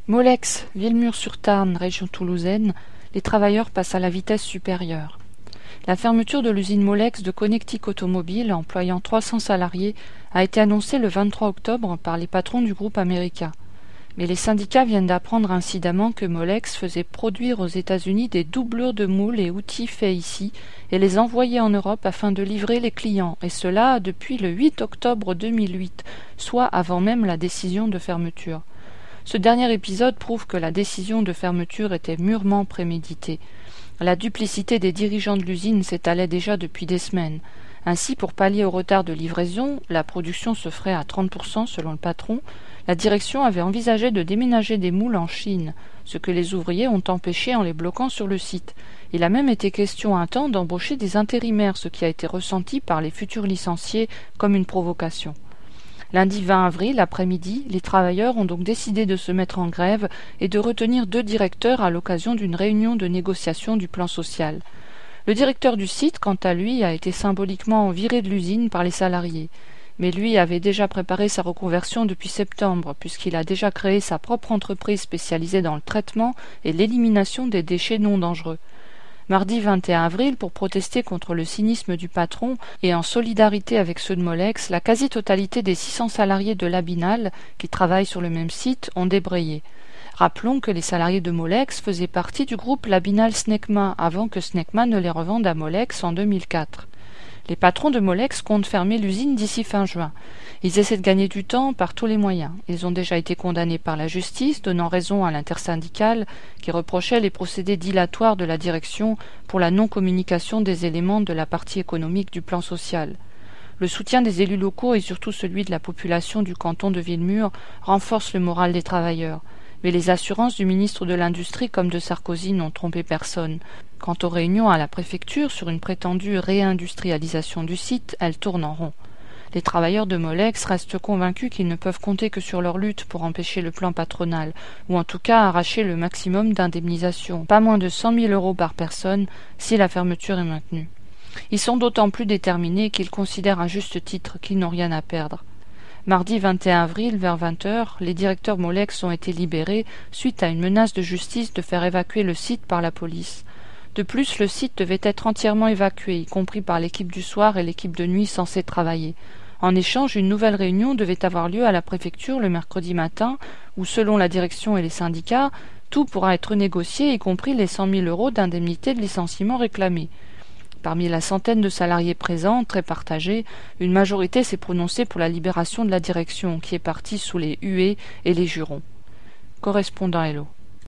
Molex, Villemur-sur-Tarn, région toulousaine, les travailleurs passent à la vitesse supérieure. La fermeture de l'usine Molex de Connecticut Automobile, employant 300 salariés, a été annoncée le 23 octobre par les patrons du groupe américain. Mais les syndicats viennent d'apprendre incidemment que Molex faisait produire aux États-Unis des doublures de moules et outils faits ici et les envoyer en Europe afin de livrer les clients, et cela depuis le 8 octobre 2008, soit avant même la décision de fermeture. Ce dernier épisode prouve que la décision de fermeture était mûrement préméditée. La duplicité des dirigeants de l'usine s'étalait déjà depuis des semaines. Ainsi, pour pallier au retard de livraison, la production se ferait à 30% selon le patron, la direction avait envisagé de déménager des moules en Chine, ce que les ouvriers ont empêché en les bloquant sur le site. Il a même été question un temps d'embaucher des intérimaires, ce qui a été ressenti par les futurs licenciés comme une provocation. Lundi 20 avril, après-midi, les travailleurs ont donc décidé de se mettre en grève et de retenir 2 directeurs à l'occasion d'une réunion de négociation du plan social. Le directeur du site, quant à lui, a été symboliquement viré de l'usine par les salariés. Mais lui avait déjà préparé sa reconversion depuis septembre, puisqu'il a déjà créé sa propre entreprise spécialisée dans le traitement et l'élimination des déchets non dangereux. Mardi 21 avril, pour protester contre le cynisme du patron et en solidarité avec ceux de Molex, la quasi-totalité des 600 salariés de Labinal, qui travaillent sur le même site, ont débrayé. Rappelons que les salariés de Molex faisaient partie du groupe Labinal-Snecma avant que Snecma ne les revende à Molex en 2004. Les patrons de Molex comptent fermer l'usine d'ici fin juin. Ils essaient de gagner du temps par tous les moyens. Ils ont déjà été condamnés par la justice, donnant raison à l'intersyndicale qui reprochait les procédés dilatoires de la direction pour la non-communication des éléments de la partie économique du plan social. Le soutien des élus locaux et surtout celui de la population du canton de Villemur renforce le moral des travailleurs. Mais les assurances du ministre de l'Industrie comme de Sarkozy n'ont trompé personne. Quant aux réunions à la préfecture sur une prétendue réindustrialisation du site, elles tournent en rond. Les travailleurs de Molex restent convaincus qu'ils ne peuvent compter que sur leur lutte pour empêcher le plan patronal, ou en tout cas arracher le maximum d'indemnisation, pas moins de 100 000 € par personne, si la fermeture est maintenue. Ils sont d'autant plus déterminés qu'ils considèrent à juste titre qu'ils n'ont rien à perdre. Mardi 21 avril, vers 20h, les directeurs Molex ont été libérés suite à une menace de justice de faire évacuer le site par la police. De plus, le site devait être entièrement évacué, y compris par l'équipe du soir et l'équipe de nuit censée travailler. En échange, une nouvelle réunion devait avoir lieu à la préfecture le mercredi matin, où, selon la direction et les syndicats, tout pourra être négocié, y compris les 100 000 € d'indemnité de licenciement réclamés. Parmi la centaine de salariés présents, très partagés, une majorité s'est prononcée pour la libération de la direction, qui est partie sous les huées et les jurons. Correspondant Hello.